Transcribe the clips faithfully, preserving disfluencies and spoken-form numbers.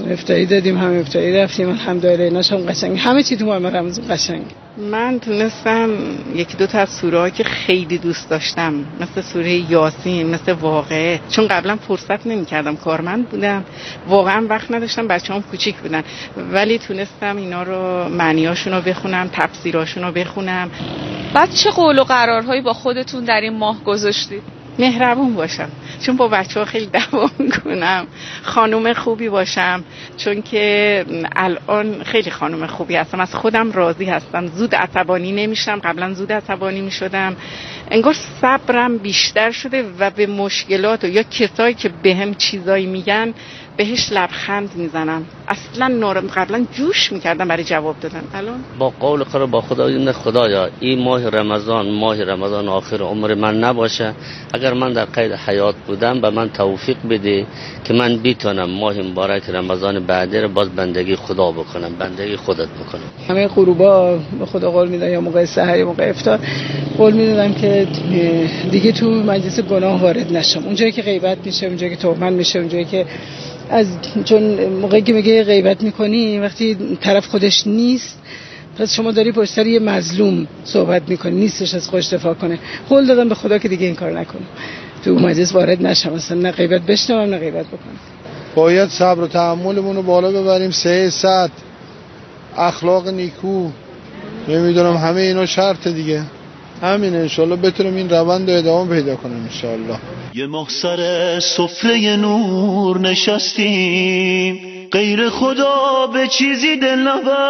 افتاری دادیم، همه افتاری رفتیم، الحمدلله. ایناش هم قشنگ، همه چی تو ماه رمضان قشنگ. من تونستم یکی دو تا از سوره‌ها که خیلی دوست داشتم، مثل سوره یاسین، مثل واقعه، چون قبلا فرصت نمی‌کردم، کارمند بودم، واقعا وقت نداشتم، بچه‌ام کوچیک بودن، ولی تونستم اینا رو معنیاشون رو بخونم، تفسیراشون رو بخونم. بعد چه قول و قرارهایی با خودتون در این ماه گذاشتید؟ مهربون باشم، چون با بچه ها خیلی دعوا میکنم. خانوم خوبی باشم، چون که الان خیلی خانوم خوبی هستم، از خودم راضی هستم، زود عصبانی نمیشم، قبلا زود عصبانی میشدم. انگار صبرم بیشتر شده و به مشکلات و یا کسایی که بهم چیزایی میگن بهش لبخند میزنم. اصلا نارم قبلا جوش میکردم برای جواب دادن، الان با قول قرار با خدا، این خدایا این ماه رمضان ماه رمضان آخر عمر من نباشه. اگر من در قید حیات بودم به من توفیق بده که من بتونم ماه مبارک رمضان بعدی رو باز بندگی خدا بکنم، بندگی خودت بکنم. همه غروبا به خدا قول میدم، یا موقع سحر یا موقع افطار قول میدادم که دیگه تو مجلس گناه وارد نشم. اونجایی که غیبت میشه، اونجایی که تهمت میشه، اونجایی که از چون موقعی که میگه غیبت میکنی وقتی طرف خودش نیست، پس شما داری پشت سر یه مظلوم صحبت میکنی، نیستش از خودش دفاع کنه. قول دادم به خدا که دیگه این کار نکنم، تو مجلس وارد نشم، اصلا نه غیبت بشنوم نه غیبت بکنم. باید صبر و تحملمون رو بالا ببریم، سه صد اخلاق نیکو، نمیدونم همه اینا شرط دیگه. همین انشالله بتونیم این روند رو ادامه پیدا کنیم انشالله. یه ماه سر سفره نور نشستیم، غیر خدا به چیزی دل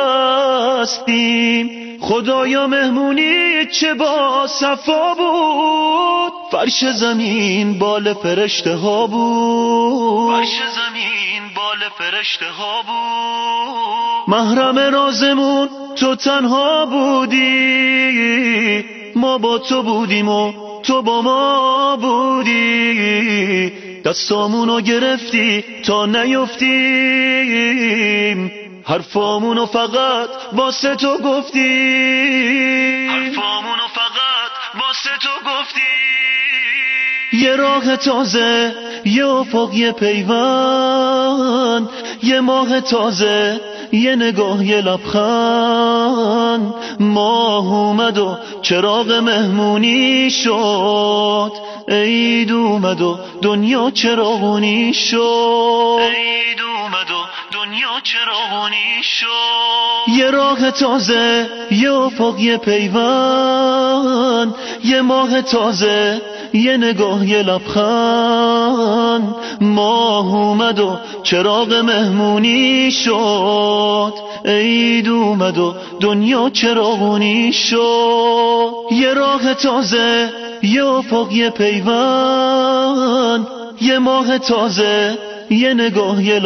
نبستیم. خدایا مهمونی چه با صفا بود، فرش زمین بال فرشته ها بود، فرش زمین بال فرشته ها بود. محرم رازمون تو تنها بودی، ما با تو بودیم و تو با ما بودی. دستامونو گرفتی تا نیفتیم، حرفامونو فقط واسه تو گفتیم، حرفامونو فقط واسه تو گفتیم. یه راه تازه، یه افق، یه پیوند، یه ماه تازه، یه نگاه، یه لبخند. ماه اومد و چراغ مهمونی شد، عید اومد و دنیا چراغونی شد، عید اومد و دنیا چراغونی شد. یه راه تازه، یه افق، یه پیوند، یه ماه تازه، یه نگاه، یه لبخند. ماه اومد و چراغ مهمونی شد، عید اومد و دنیا چراغونی شد. یه راه تازه، یه افق، یه پیوند، یه ماه تازه، یه نگاه، یه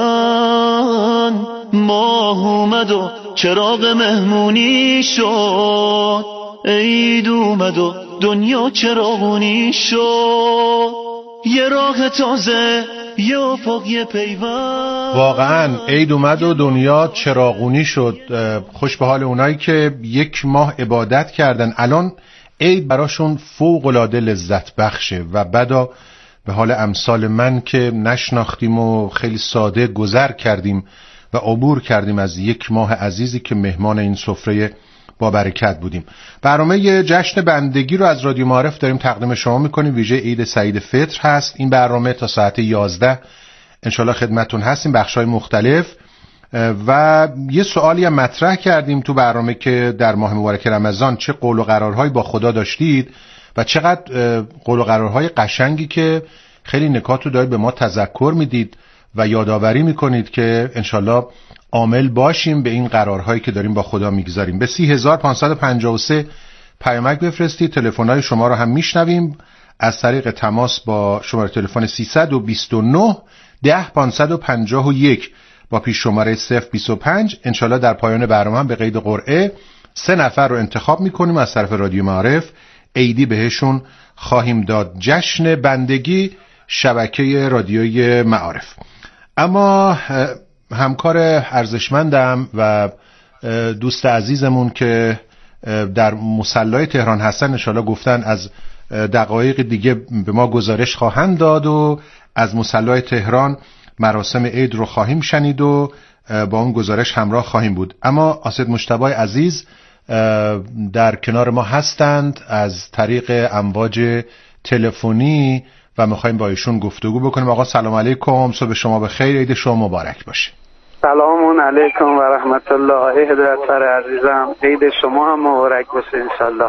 لبخند. ماه اومد و چراغ مهمونی شد، عید اومد و دنیا چراغونی شد. یه راه تازه، یه افق، یه پیوند. واقعا عید اومد و دنیا چراغونی شد. خوش به حال اونایی که یک ماه عبادت کردن، الان عید براشون فوق العاده لذت بخشه و بعدا به حال امثال من که نشناختیم و خیلی ساده گذر کردیم و عبور کردیم از یک ماه عزیزی که مهمان این سفره با برکت بودیم. برنامه جشن بندگی رو از رادیو معارف داریم تقدیم شما میکنیم، ویژه عید سعید فطر هست. این برنامه تا ساعت یازده انشالله خدمتون هستیم، بخشای مختلف. و یه سوالی هم مطرح کردیم تو برنامه که در ماه مبارک رمضان چه قول و قرارهایی با خدا داشتید و چقدر قول و قرارهای قشنگی که خیلی نکات رو دارید به ما تذکر میدید و یادآوری میکنید که انشالله عامل باشیم به این قرارهایی که داریم با خدا میگذاریم. به سی هزار پانصد و پنجاه و سه پیامک بفرستید. تلفن‌های شما رو هم میشنویم از طریق تماس با شماره تلفن سیصد و بیست و نه ده پانصد و پنجاه و یک با پیش شماره صفر بیست و پنج. انشالله در پایان برنامه هم به قید قرعه سه نفر رو انتخاب میکنیم از طرف رادیو معارف، عیدی بهشون خواهیم داد. جشن بندگی شبکه رادیوی معارف. اما همکار ارزشمندم و دوست عزیزمون که در مصلی تهران هستن انشالله گفتن از دقایق دیگه به ما گزارش خواهند داد و از مصلی تهران مراسم عید رو خواهیم شنید و با اون گزارش همراه خواهیم بود. اما اسد مجتبی عزیز در کنار ما هستند از طریق امواج تلفنی و میخوایم با ایشون گفتگو بکنیم. آقا سلام علیکم، صبح شما بخیر، عید شما مبارک باشه. سلام علیکم و رحمت الله. عید دکتر عزیزم، عید شما هم مبارک باشه انشالله.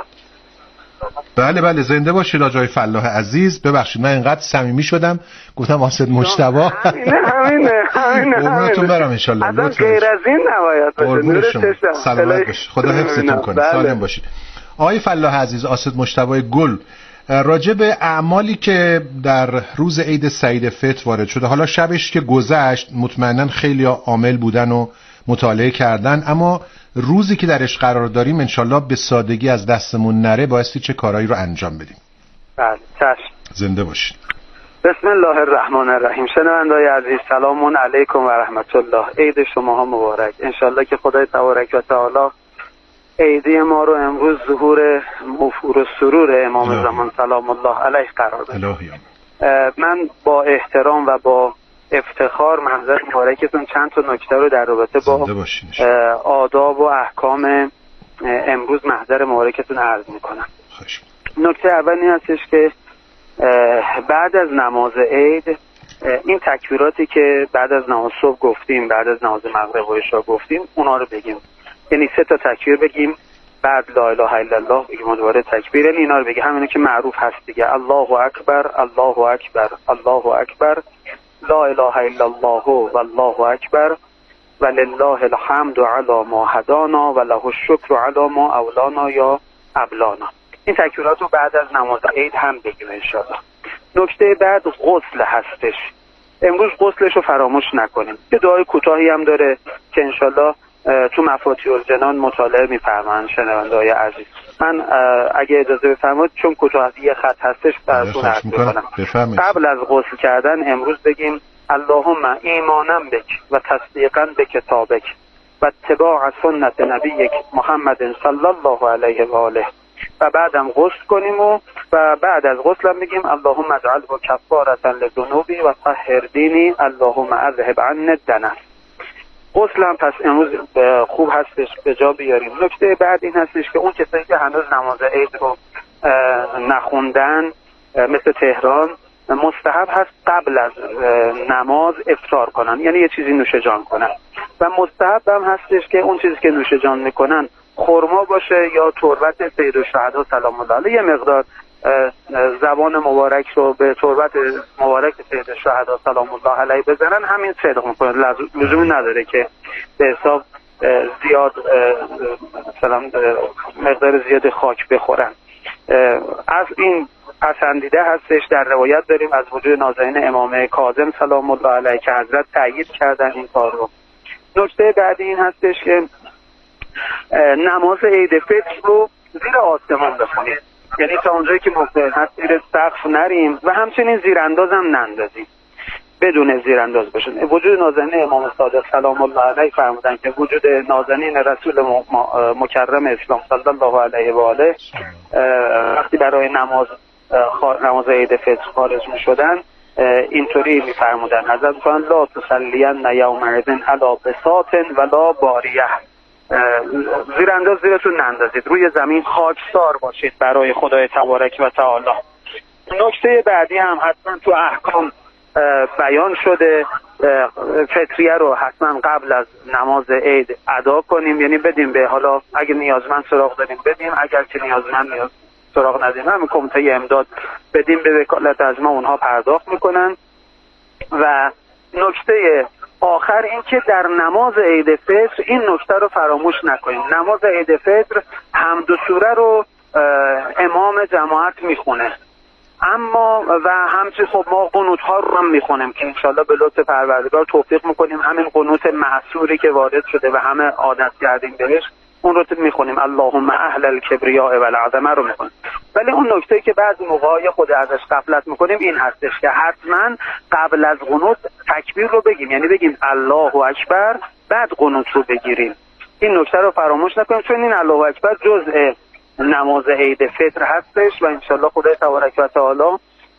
بله بله زنده باشید آقای فلاح عزیز. ببخشید من اینقدر صمیمی شدم گفتم اسد مجتبی. همینه همینه همینه قربونتون برم ان شاء الله. اصلا غیر از این نباید باشه. نور چشم. سلامت باشید. خدا حفظتون کنه. سالم باشید. آقای فلاح عزیز، اسد مجتبی گل، راجع به اعمالی که در روز عید سعید فطر وارد شده، حالا شبش که گذشت مطمئنا خیلی عامل بودن و مطالعه کردن، اما روزی که درش قرار داریم انشالله به سادگی از دستمون نره، بایستی چه کارهایی رو انجام بدیم. بله چشم. زنده باشید. بسم الله الرحمن الرحیم. شنوندگان عزیز سلام علیکم و رحمت الله. عید شما ها مبارک. انشالله که خدای تبارک و تعالی عیدی ما رو امروز ظهور مفور و سرور امام الهی. زمان سلام الله علیه قرار بده. من با احترام و با افتخار محضر مبارکتون چند تا نکته رو در رابطه با آداب و احکام امروز محضر مبارکتون عرض میکنم. نکته اول این هستش که بعد از نماز عید این تکبیراتی که بعد از نماز صبح گفتیم، بعد از نماز مغرب و عشا گفتیم، اونا رو بگیم. یعنی سه تا تکبیر بگیم، بعد لا اله الا الله بگیم و دوباره تکبیر. یعنی اینا رو بگیم، همینه که معروف هست دیگه. الله اکبر، الله اکبر، الله اکبر، لا اله الا الله والله اکبر ولله الحمد علی ما هدانا وله الشکر علی ما اولانا یا ابلانا. این تکبیرات رو بعد از نماز عید هم بگیم انشاءالله. نکته بعد غسل هستش. امروز غسلش رو فراموش نکنیم. یه دعای کوتاهی هم داره که انشاءالله تو مفاتیح الجنان مطالعه می‌فرمایند شنونده‌های عزیز. من اگه اجازه بفرمایید چون کوتاه یه خط هستش براتون عرض می‌کنم. قبل از غسل کردن امروز بگیم اللهم ایمانم بک و تصدیقا به کتابک و اتباع سنت نبیک محمد صلی الله علیه و آله و بعدم غسل کنیم و و بعد از غسل هم بگیم اللهم اجعله کفارة لذنوبی و طهر دینی اللهم اذهب عني الدنس. غسل هم پس امروز خوب هستش به جا بیاریم. نکته بعد این هستش که اون کسایی که هنوز نماز عید رو نخوندن مثل تهران، مستحب هست قبل از نماز افطار کنن، یعنی یه چیزی نوش جان کنن. و مستحب هم هستش که اون چیزی که نوش جان میکنن خرما باشه یا تربت سید الشهدا سلام الله علیه. یه مقدار زبان مبارک رو به تربت مبارک سید الشهدا سلام الله علیه بزنن، همین صدق میکنه. لزومی نداره که به حساب زیاد سلام مقدار زیاد خاک بخورن. از این پسندیده هستش. در روایت داریم از وجود نازنین امام کاظم سلام الله علیه که حضرت تأیید کردن این کار رو. نکته بعدی این هستش که نماز عید فطر رو زیر آسمان بخونیم، یعنی تا اونجایی که ممکن هست زیر سقف نریم و همچنین زیرانداز هم نندازیم، بدون زیرانداز باشن. وجود نازنین امام صادق سلام الله علیه فرمودن که وجود نازنین رسول مکرم اسلام صلی الله علیه و آله وقتی برای نماز نماز عید فطر خارج می شدن اینطوری می فرمودن حضرت فرمودن لا تصلین یومئذ علی بساط ولا باریه، زیرانداز زیرتون نندازید، روی زمین خاکسار باشید برای خدای تبارک و تعالی. نکته بعدی هم حتما تو احکام بیان شده، فطریه رو حتما قبل از نماز عید ادا کنیم، یعنی بدیم به، حالا اگه نیازمند سراغ داریم بدیم، اگر که نیازمند نیاز سراغ ندیم همین کمیته امداد بدیم به وکالت از ما، اونها پرداخت میکنن. و نکته آخر این که در نماز عید فطر این نکته رو فراموش نکنیم. نماز عید فطر حمد و سوره رو امام جماعت میخونه، اما و همچنین خب ما قنوت ها رو هم میخونیم که انشالله به لطف پروردگار توفیق میکنیم همین قنوت معصوری که وارد شده و همه عادت کردیم بهش اون رو میخونیم، اللهم اهل الکبریاء و العظمه رو میخونیم. ولی اون نکته که بعضی موقع خود ازش غفلت میکنیم این هستش که حتما قبل از قنوت تکبیر رو بگیم، یعنی بگیم الله اکبر بعد قنوت رو بگیریم. این نکته رو فراموش نکنیم چون این الله اکبر جزء نماز عید فطر هستش و انشالله خدای تبارک و تعالی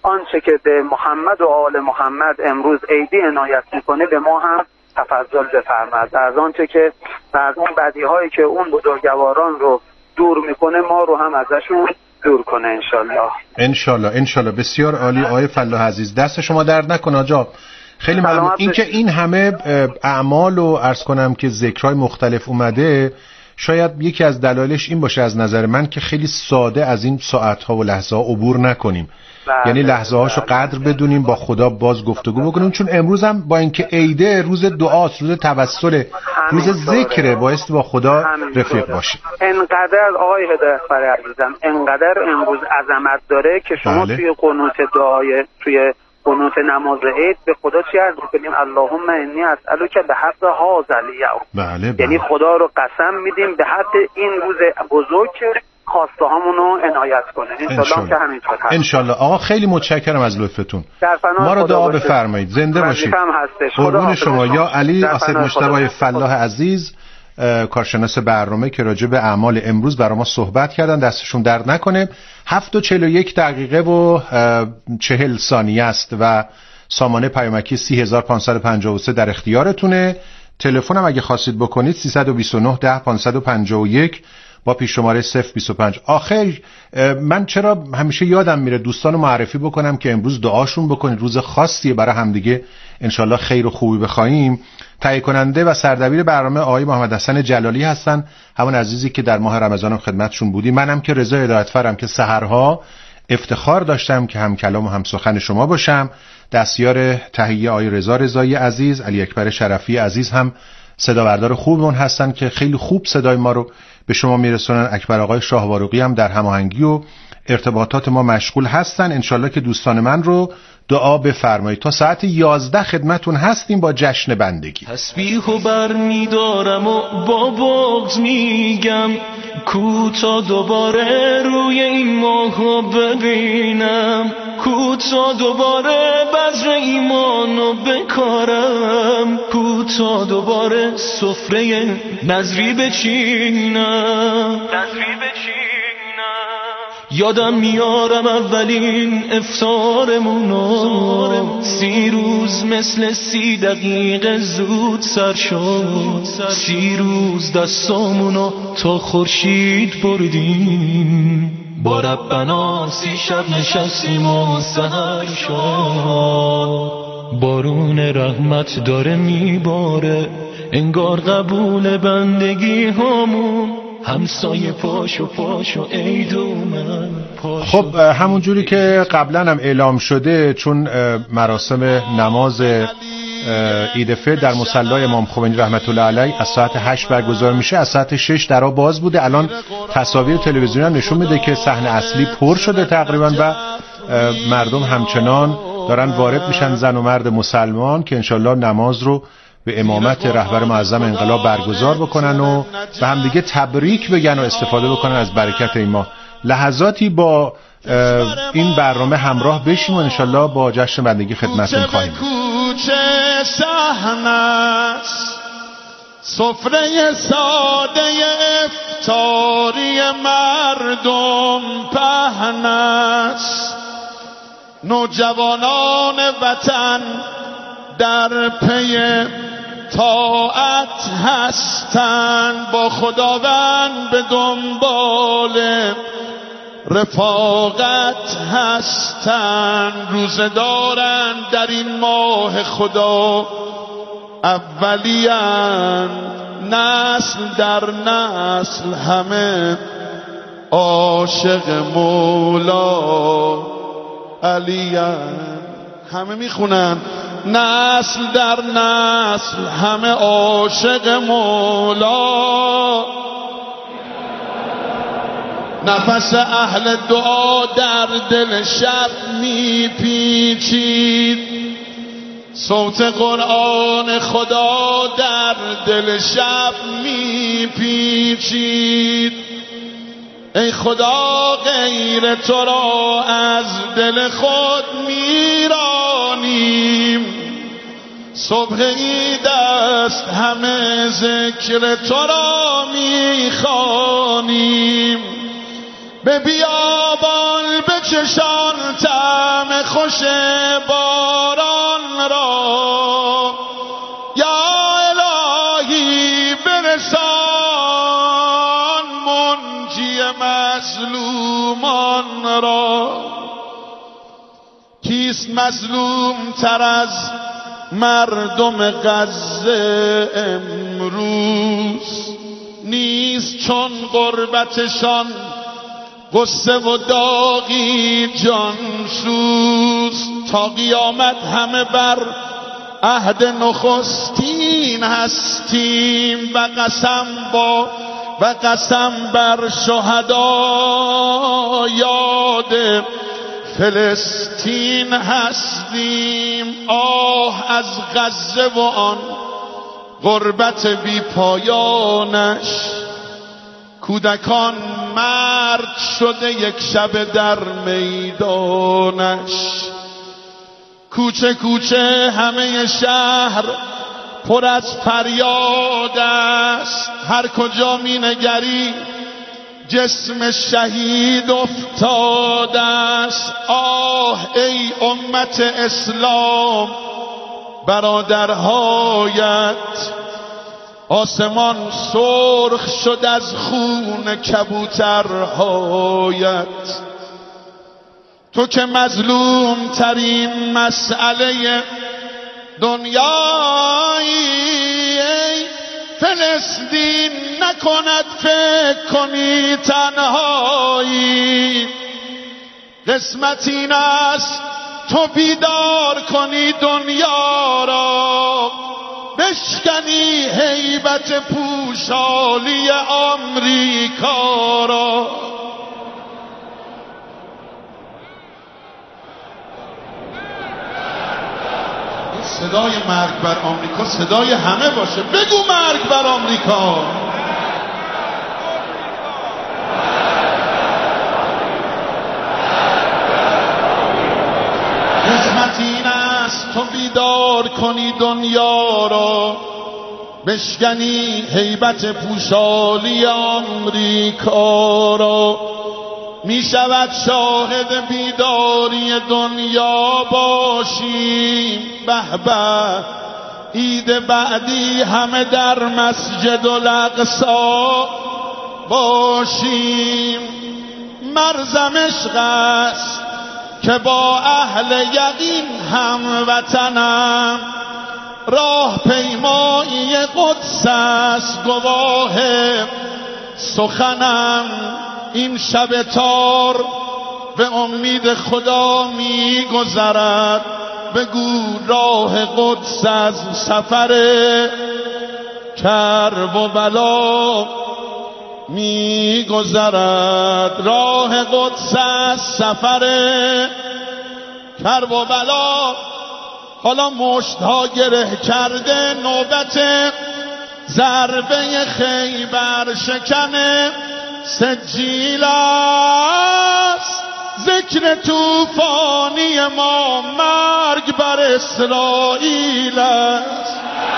آنچه که به محمد و آل محمد امروز عیدی عنایت میکنه به ما هم تفضل بفرماد. از آنچه که از اون بدیهایی که اون بزرگواران رو دور میکنه ما رو هم ازشون دور کنه انشالله. انشالله انشالله. بسیار عالی آقای فلاح عزیز، دست شما درد نکنه آجا. خیلی ممنون. این که این همه اعمال و عرض کنم که ذکرهای مختلف اومده، شاید یکی از دلایلش این باشه از نظر من که خیلی ساده از این ساعتها و لحظه ها عبور نکنیم. بله. یعنی لحظه هاشو قدر بدونیم، با خدا باز گفتگو بکنیم، چون امروز هم با اینکه عیده روز دعاست، روز توسل، روز ذکره، بایستی با خدا رفیق باشیم. انقدر آقای هدایت‌فر عزیزم انقدر امروز عظمت داره که شما بله. توی قنوت دعای توی قنوت نماز عید به خدا چی عرض می‌کنیم؟ اللهم انی اسألک بحق هذا الیوم. بله بله. یعنی خدا رو قسم میدیم به حد این روز بزرگ که خواسته هامونو عنایت کنه. انشالله که همینطور هست. انشالله. آقا خیلی متشکرم از لطفتون. ما رو دعا بفرمایید. زنده باشید. قربون شما. یا علی اسد مجتبی فلاح عزیز، کارشناس برنامه که راجع به اعمال امروز برای ما صحبت کردن، دستشون درد نکنه. هفت و چهل و یک دقیقه و چهل ثانیه است و سامانه پیامکی سی هزار پانصد و پنجاه و سه در اختیارتونه. تلفن هم اگه خواستید بکنید سیصد و بیست و نه ده پانصد و پنجاه و یک با پیش شماره صفر بیست و پنج. آخر من چرا همیشه یادم میره دوستانو معرفی بکنم که امروز دعاشون بکنید، روز خاصیه برای همدیگه انشالله خیر و خوبی بخوایم. تهیه کننده و سردبیر برنامه آقای محمد حسن جلالی هستن، همون عزیزی که در ماه رمضان خدمتشون بودیم. منم که رضا هدایتفرم که سحرها افتخار داشتم که هم کلام و هم سخن شما باشم. دستیار تهیه آقای رضا رضایی عزیز، علی اکبر شرفی عزیز هم صدا بردار خوبمون هستن که خیلی خوب صدای ما رو به شما میرسونن. اکبر آقای شاهواروقی هم در هماهنگی و ارتباطات ما مشغول هستن. انشالله که دوستان من رو دعا بفرمایید. تا ساعت یازده خدمتون هستیم با جشن بندگی. تسبیح و بر میدارم و با بغض میگم کو تا دوباره روی این ماهو ببینم، کو تا دوباره بذر ایمانو بکارم، کو تا دوباره سفره نظری بچینم نظری بچینم. یادم میارم اولین افطارمونو، سی روز مثل سی دقیقه زود سر شد، سی روز دستامونو تا خورشید بردیم، با ربنا سی شب نشستیم و سحر شد. بارون رحمت داره میباره، انگار قبول بندگی همون، همسایه پاشو پاشو عید اومد. خب همون جوری که قبلا هم اعلام شده، چون مراسم نماز عید فطر در مصلی امام خمینی رحمت الله علیه از ساعت هشت برگزار میشه، از ساعت شش درا باز بوده. الان تصاویر تلویزیونی هم نشون میده که صحنه اصلی پر شده تقریبا و مردم همچنان دارن وارد میشن، زن و مرد مسلمان، که انشالله نماز رو به امامت رهبر معظم انقلاب برگزار بکنن و به هم دیگه تبریک بگن و استفاده بکنن از برکت این ماه. لحظاتی با این برنامه همراه بشیم و انشالله با جشن بندگی خدمتتون خواهیم. سفره ساده افطاری مردم پهن است، نوجوانان وطن در پی طاعت هستند، با خداوند به دنبال رفاقت هستند، روزه دارند در این ماه خدا اولیان، نسل در نسل همه عاشق مولا علیان. همه میخونن نسل در نسل همه عاشق مولا. نفس اهل دعا در دل شب میپیچید، صوت قرآن خدا در دل شب میپیچید. ای خدا غیر تو را از دل خود میرانیم، صبح عید است همه ذکر تو را میخوانیم. به بیابان بچشان طعم خوش باران را، یا الهی برسان منجی مظلومان را. کیست مظلوم تر از مردم غزه امروز؟ نیست چون غربتشان غصه و داغی جانسوز. تا قیامت همه بر عهد نخستین هستیم و قسم با و قسم بر شهدا یاد فلسطین هستیم. آه از غزه و آن غربت بی پایانش، کودکان مرد شده یک شب در میدانش. کوچه کوچه همه شهر پر از فریاد است، هر کجا می نگری جسم شهید افتاده است. آه ای امت اسلام برادرهایت، آسمان سرخ شد از خون کبوترهایت. تو که مظلوم ترین مسئله دنیایی، ای فلسطین نکند فکر کنی تنهایی. قسمت این است تو بیدار کنی دنیا را، بشکنی هیبت پوشالی آمریکا را. صدای مرگ بر آمریکا صدای همه باشه. بگو مرگ بر آمریکا. قسمت این است تو بیدار کنی دنیا را، بشکنی هیبت پوشالی آمریکا را. می شود شاهد بیداری دنیا باشیم. به به عید بعدی همه در مسجد الاقصی باشیم. مرزم عشق است که با اهل یقین هم وطنم، راه پیمایی قدس است گواه سخنم. این شب تار به امید خدا می گذرد، بگو راه قدس از سفر کرب و بلا می گذرد. راه قدس از سفر کرب و بلا. حالا مشتها گره کرده، نوبت ضربه خیبر شکنه سجیل است. ذکر توفانی ما مرگ بر اسرائیل است.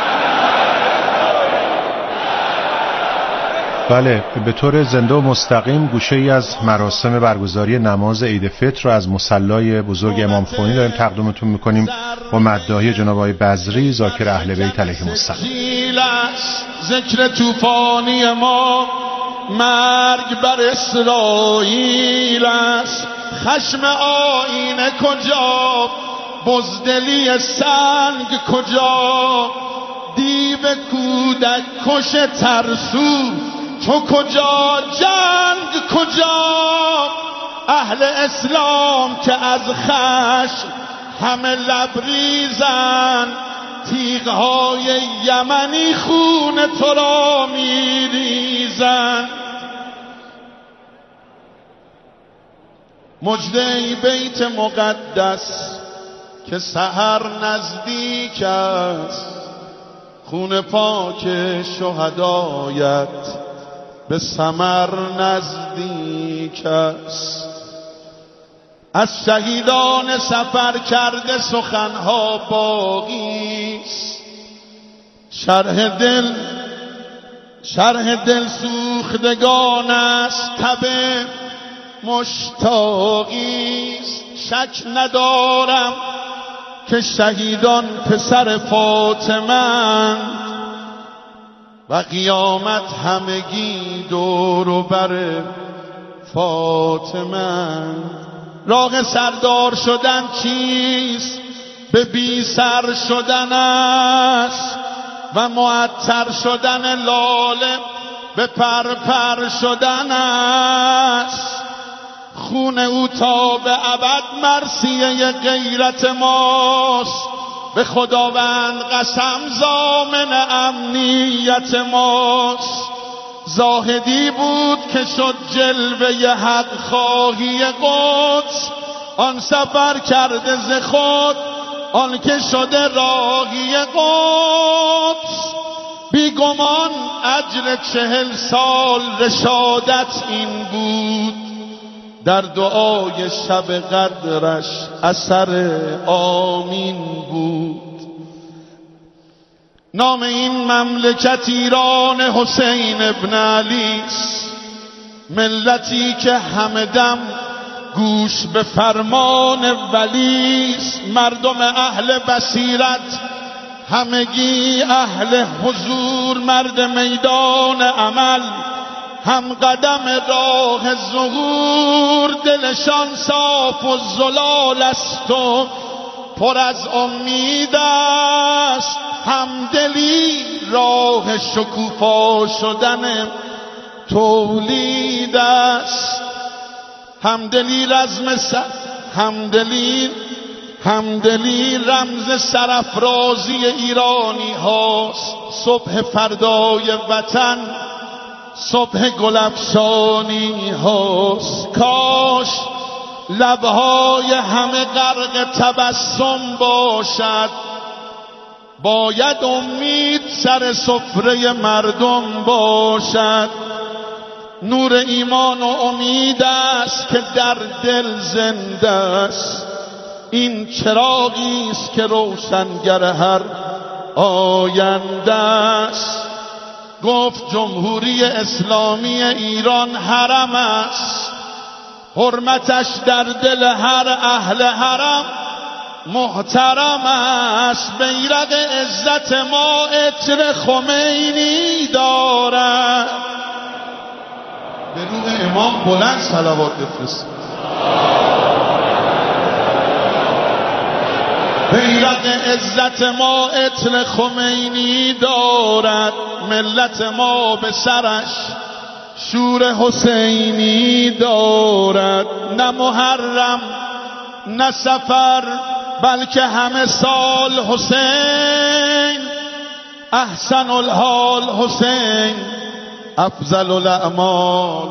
بله، به طور زنده و مستقیم گوشه ای از مراسم برگزاری نماز عید فطر رو از مصلی بزرگ امام خمینی داریم تقدیمتون میکنیم با مداحی جناب آقای بزری ذاکر اهل بیت علیهم السلام. ذکر توفانی ما مرگ بر اسرائیل است. خشم آینه کجا، بزدلی سنگ کجا، دیو کودک کش ترسو تو کجا، جنگ کجا. اهل اسلام که از خشم همه لبریزن، تیغهای یمنی خون تو را میریزن. مجده ای بیت مقدس که سحر نزدیک است، خون پاک شهدایت به ثمر نزدیک است. از شهیدان سفر کرده سخنها باقی است. شرح دل شرح دل سوختگان است. تب مشتاقیست، شک ندارم که شهیدان پسر فاطمه و قیامت همگی دور و بر فاطمه. راه سردار شدن چیست؟ به بی سر شدن است و معطر شدن لاله به پر پر شدن است. خون او تا به ابد مرثیه غیرت ماست، به خداوند قسم ضامن امنیت ماست. زاهدی بود که شد جلوه حق خواهی قدس، آن سفر کرده ز خود آن که شده راهی قدس. بیگمان اجر چهل سال رشادت این بود، در دعای شب قدرش اثر آمین بود. نام این مملکت ایران حسین ابن علی است، ملتی که همه دم گوش به فرمان ولی است. مردم اهل بصیرت همگی اهل حضور، مرد میدان عمل هم قدم راه ظهور. دلشان صاف و زلال است و پر از امید است، همدلی راه شکوفا شدن تولید است. همدلی رزم سر همدلی همدلی رمز سرافرازی ایرانی هاست. صبح فردای وطن صبح گلفشانی هاست. کاش لبهای همه غرق تبسم باشد، باید امید سر سفره مردم باشد. نور ایمان و امید است که در دل زنده است، این چراغی است که روشنگر هر آینده است. گفت جمهوری اسلامی ایران حرم است، حرمتش در دل هر اهل حرم محترم است. بیرق عزت ما عطر خمینی دارد. به روح امام بلند صلوات بفرست. بیرق عزت ما عطر خمینی دارد، ملت ما به سرش شور حسینی دارد. نه محرم نه سفر بلکه همه سال حسین، احسن الحال حسین، افضل الاعمال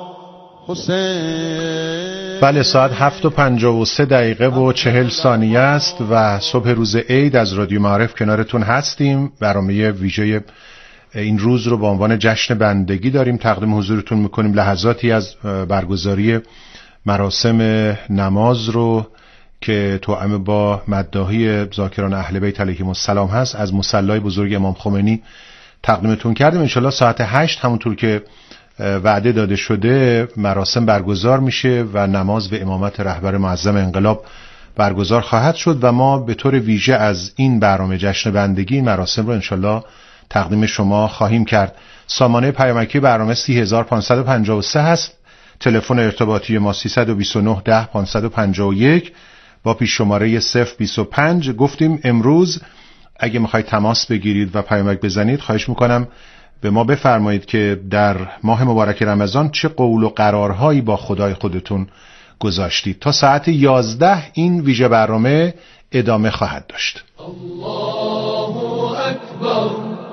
حسین. بله، ساعت هفت و پنجاه و سه دقیقه و چهل ثانیه است و صبح روز عید از رادیو معارف کنارتون هستیم. برنامه ویژه این روز رو به عنوان جشن بندگی داریم تقدیم حضورتون میکنیم. لحظاتی از برگزاری مراسم نماز رو که توأم با مداحی ذاکران اهل بیت علیهم السلام هست از مصلی بزرگ امام خمینی تقدیمتون کردیم. انشالله ساعت هشت همونطور که وعده داده شده مراسم برگزار میشه و نماز و امامت رهبر معظم انقلاب برگزار خواهد شد و ما به طور ویژه از این برنامه جشن بندگی مراسم رو انشالله تقدیم شما خواهیم کرد. سامانه پیامکی برنامه سی هزار و پانصد و پنجاه و سه هست. تلفن ارتباطی ما سیصد و بیست و نه ده پانصد و پنجاه و یک با پیش شماره صفر بیست و پنج. گفتیم امروز اگه میخواید تماس بگیرید و پیامک بزنید خواهش میکنم به ما بفرمایید که در ماه مبارک رمضان چه قول و قرارهایی با خدای خودتون گذاشتید. تا ساعت یازده این ویژه برنامه ادامه خواهد داشت. الله اکبر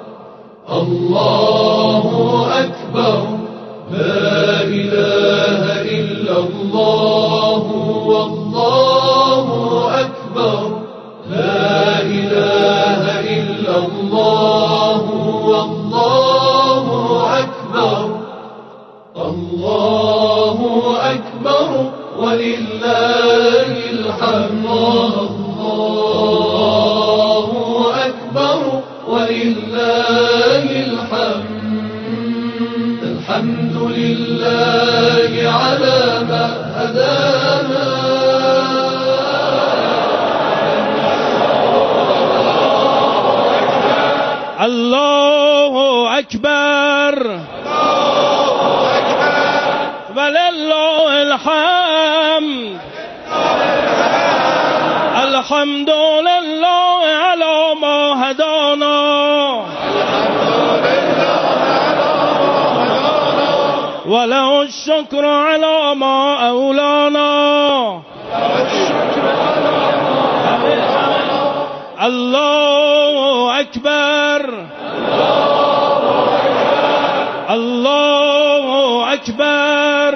الله اکبر لا اله الا الله والله اکبر لا اله الا الله والله اکبر الله اکبر ولله الحمد الله اکبر ولله الحمد الحمد لله على ما الله اکبر ولله الحمد الحمد لله علی ما هدانا وله الشکر علی ما اولانا الله اکبر الله اکبر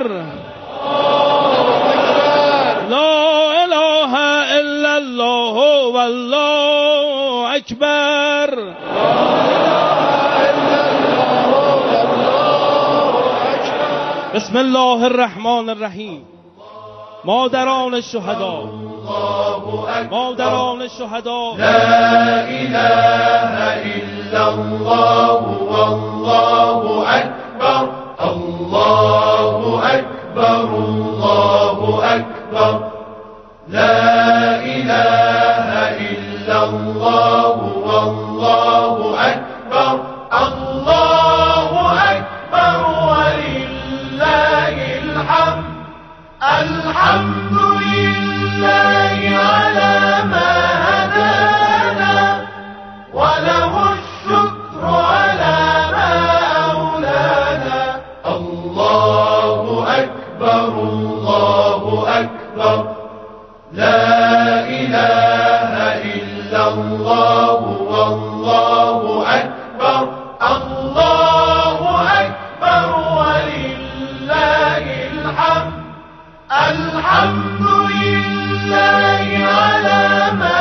لا اله الا الله والله اکبر بسم الله الرحمن الرحیم. مادران شهدا، مادران شهدا، لا اله الا الله والله اکبر الله اکبر الله اکبر لا اله الا الله والله اکبر الله اکبر ولله الحمد الحمد لله على ما هدانا وله الشكر على ما أولانا الله أكبر الله أكبر لا إله إلا الله والله أكبر الله أكبر ولله الحمد الحمد لله على ما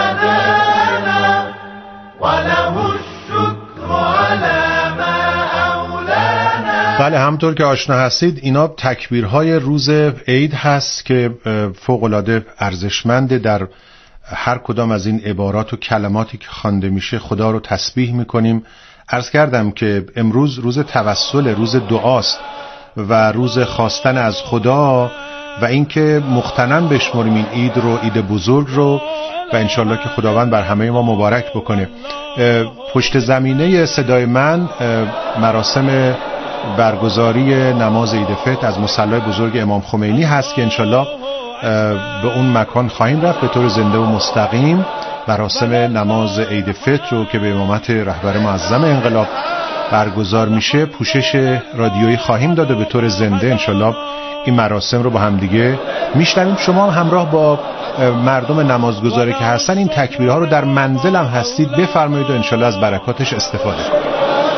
هدانا وله الشكر على ما أولانا. بله، همطور که آشنا هستید اینا تکبیرهای روز عید هست که فوق‌العاده ارزشمنده. در هر کدام از این عبارات و کلماتی که خوانده میشه خدا رو تسبیح میکنیم. عرض کردم که امروز روز توسل، روز دعاست و روز خواستن از خدا و اینکه مختنن بشمریم این عید رو، عید بزرگ رو، و انشالله که خداوند بر همه ما مبارک بکنه. پشت زمینه صدای من مراسم برگزاری نماز عید فطر از مصلی بزرگ امام خمینی هست که انشالله به اون مکان خواهیم رفت به طور زنده و مستقیم. مراسم نماز عید فطر رو که به امامت رهبر معظم انقلاب برگزار میشه پوشش رادیویی خواهیم داده به طور زنده. انشالله این مراسم رو با هم دیگه میشنویم. شما هم همراه با مردم نمازگزاری که هستن این تکبیرها رو در منزل هم هستید بفرمایید و انشالله از برکاتش استفاده کنید.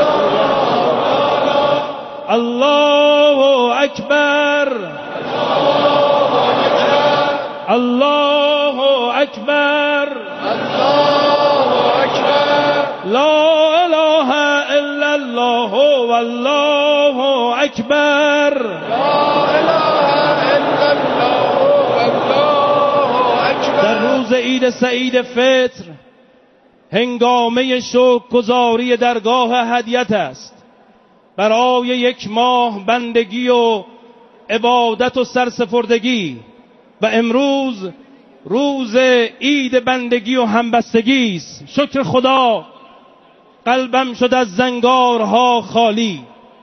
الله اکبر الله اکبر الله اکبر لا اله الا الله والله اکبر لا اله الا الله والله اکبر. در روز عید سعید فطر هنگامه شکرگزاری درگاه هدیت است برای یک ماه بندگی و عبادت و سرسپردگی و امروز روز عید بندگی و همبستگی است. شکر خدا قلبم شد از زنگارها خالی،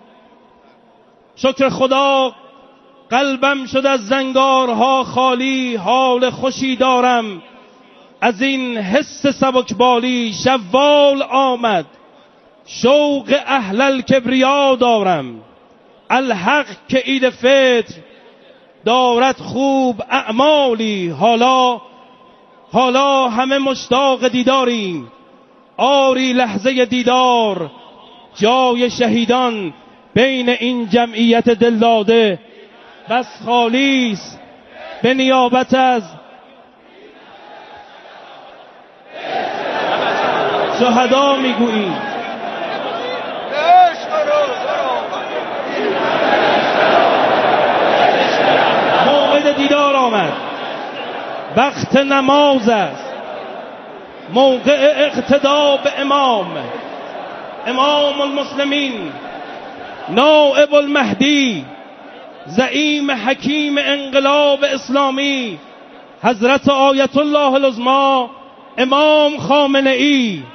شکر خدا قلبم شد از زنگارها خالی، حال خوشی دارم از این حس سبکبالی. شوال آمد شوق اهل الکبریا دارم، الحق که عید فطر دارد خوب اعمالی. حالا حالا همه مشتاق دیداریم، آری لحظه دیدار جای شهیدان بین این جمعیت دلداده بس خالیست. به نیابت از شهدا میگوییم موعد دیدار آمد، وقت نماز است، موقع اقتدا به امام امام المسلمین نائب المهدی زعیم حکیم انقلاب اسلامی حضرت آیت الله العظمی امام خامنه ای